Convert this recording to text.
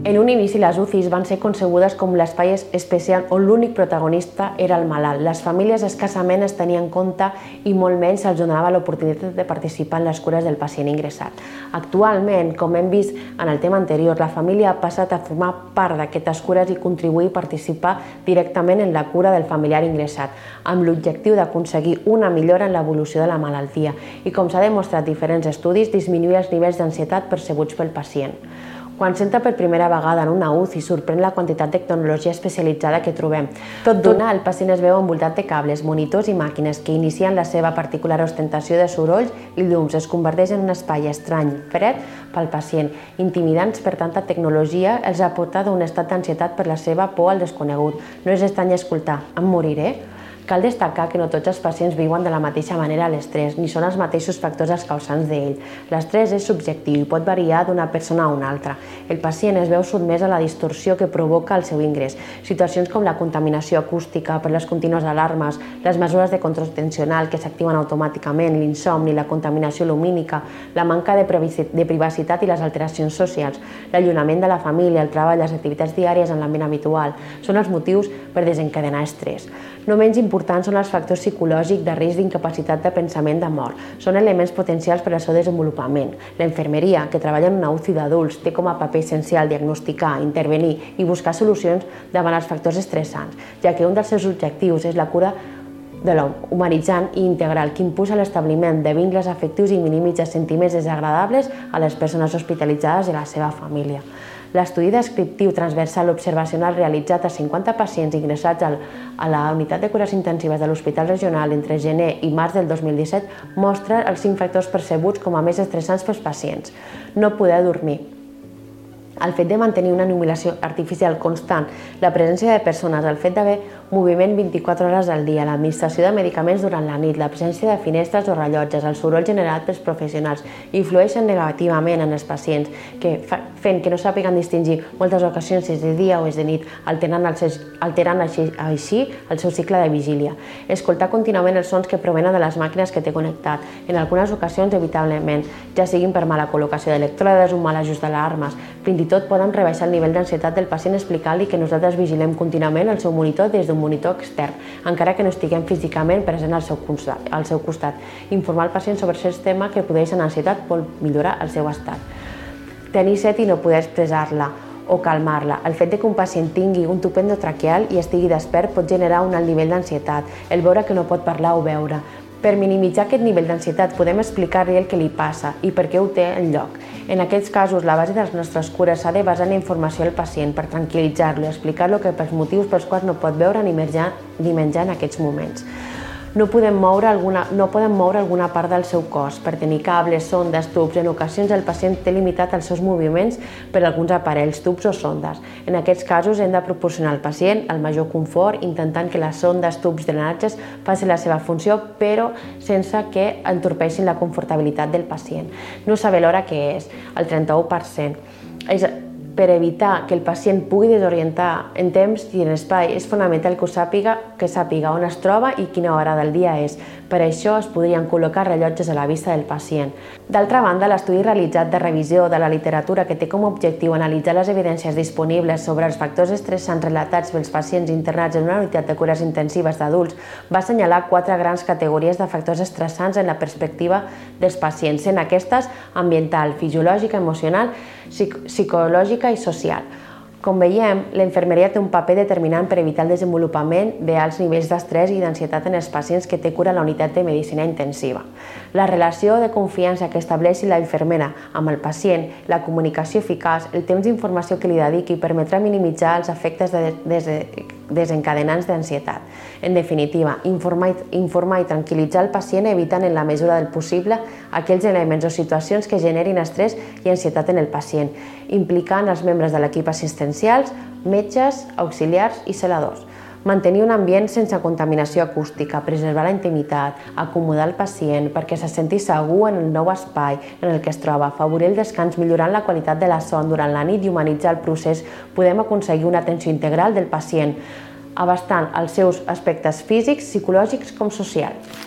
En un inici, les UCIs van ser concebudes com l'espai especial on l'únic protagonista era el malalt. Les famílies escassament es tenien en compte i molt menys se'ls donava l'oportunitat de participar en les cures del pacient ingressat. Actualment, com hem vist en el tema anterior, la família ha passat a formar part d'aquestes cures i contribuir i participar directament en la cura del familiar ingressat, amb l'objectiu d'aconseguir una millora en l'evolució de la malaltia i, com s'ha demostrat diferents estudis, disminuir els nivells d'ansietat percebuts pel pacient. Quan s'entra per primera vegada en una UCI, sorprèn la quantitat de tecnologia especialitzada que trobem. Tot d'una, el pacient es veu envoltat de cables, monitors i màquines que inicien la seva particular ostentació de sorolls i llums. Es converteix en un espai estrany, fred pel pacient. Intimidants per tanta tecnologia, els ha portat a un estat d'ansietat per la seva por al desconegut. No és estrany escoltar, em moriré? Cal destacar que no tots els pacients viuen de la mateixa manera l'estrès, ni són els mateixos factors els causants d'ell. L'estrès és subjectiu i pot variar d'una persona a una altra. El pacient es veu sotmès a la distorsió que provoca el seu ingrés. Situacions com la contaminació acústica per les contínues alarmes, les mesures de control tensional que s'activen automàticament, l'insomni, la contaminació lumínica, la manca de privacitat i les alteracions socials, l'allunyament de la família, el treball, les activitats diàries en l'ambient habitual, són els motius per desencadenar estrès. No menys importants són els factors psicològics de risc d'incapacitat de pensament de mort. Són elements potencials per al seu desenvolupament. La infermeria, que treballa en una UCI d'adults, té com a paper essencial diagnosticar, intervenir i buscar solucions davant els factors estressants, ja que un dels seus objectius és la cura de l'home, humanitzant i integral, que impulsa l'establiment de vincles afectius i minimitza sentiments desagradables a les persones hospitalitzades i a la seva família. L'estudi descriptiu transversal observacional realitzat a 50 pacients ingressats a la unitat de cures intensives de l'Hospital Regional entre gener i març del 2017 mostra els 5 factors percebuts com a més estressants pels pacients. No poder dormir. El fet de mantenir una il·luminació artificial constant, la presència de persones, el fet d'haver moviment 24 hores al dia, l'administració de medicaments durant la nit, l'absència de finestres o rellotges, el soroll generat pels professionals, influeixen negativament en els pacients, fent que no sàpiguen distingir moltes ocasions si és de dia o és de nit, alterant així el seu cicle de vigília. Escoltar contínuament els sons que provenen de les màquines que té connectat, en algunes ocasions evitablement, ja siguin per mala col·locació d'elèctrodes o mal ajust d'alarmes. Fins i tot poden rebaixar el nivell d'ansietat del pacient explicant-li que nosaltres vigilem contínuament el seu monitor des d'un monitor extern, encara que no estiguem físicament present al seu costat. Informar el pacient sobre certs temes que produeixen ansietat pot millorar el seu estat. Tenir set i no poder expressar-la o calmar-la. El fet que un pacient tingui un tub endotraqueal i estigui despert pot generar un alt nivell d'ansietat, el veure que no pot parlar o veure. Per minimitzar aquest nivell d'ansietat podem explicar-li el que li passa i per què ho té en lloc. En aquests casos, la base de les nostres cures s'ha de basar en la informació al pacient per tranquil·litzar-lo i explicar-lo pels motius pels quals no pot veure ni menjar en aquests moments. No poden moure alguna part del seu cos per tenir cables, sondes, tubs. En ocasions el pacient té limitat els seus moviments per alguns aparells, tubs o sondes. En aquests casos hem de proporcionar al pacient el major confort intentant que les sondes, tubs, drenatges facin la seva funció però sense que entorpeixin la confortabilitat del pacient. No saber l'hora que és, el 31%. Per evitar que el pacient pugui desorientar en temps i en espai, és fonamental que sàpiga on es troba i quina hora del dia és. Per això es podrien col·locar rellotges a la vista del pacient. D'altra banda, l'estudi realitzat de revisió de la literatura que té com a objectiu analitzar les evidències disponibles sobre els factors estressants relatats pels pacients internats en una unitat de cures intensives d'adults va assenyalar 4 grans categories de factors estressants en la perspectiva dels pacients, sent aquestes ambiental, fisiològica, emocional, psicològica i social. Com veiem, la infermeria té un paper determinant per evitar el desenvolupament d'alts nivells d'estrès i d'ansietat en els pacients que té cura a la unitat de medicina intensiva. La relació de confiança que estableixi la infermera amb el pacient, la comunicació eficaç, el temps d'informació que li dediqui permetrà minimitzar els efectes desencadenants d'ansietat. En definitiva, informar i tranquil·litzar el pacient evitant en la mesura del possible aquells elements o situacions que generin estrès i ansietat en el pacient, implicant els membres de l'equip assistencials, metges, auxiliars i celadors. Mantenir un ambient sense contaminació acústica, preservar la intimitat, acomodar el pacient perquè se senti segur en el nou espai en el que es troba, afavorir el descans millorant la qualitat de la son durant la nit i humanitzar el procés, podem aconseguir una atenció integral del pacient, abastant els seus aspectes físics, psicològics com socials.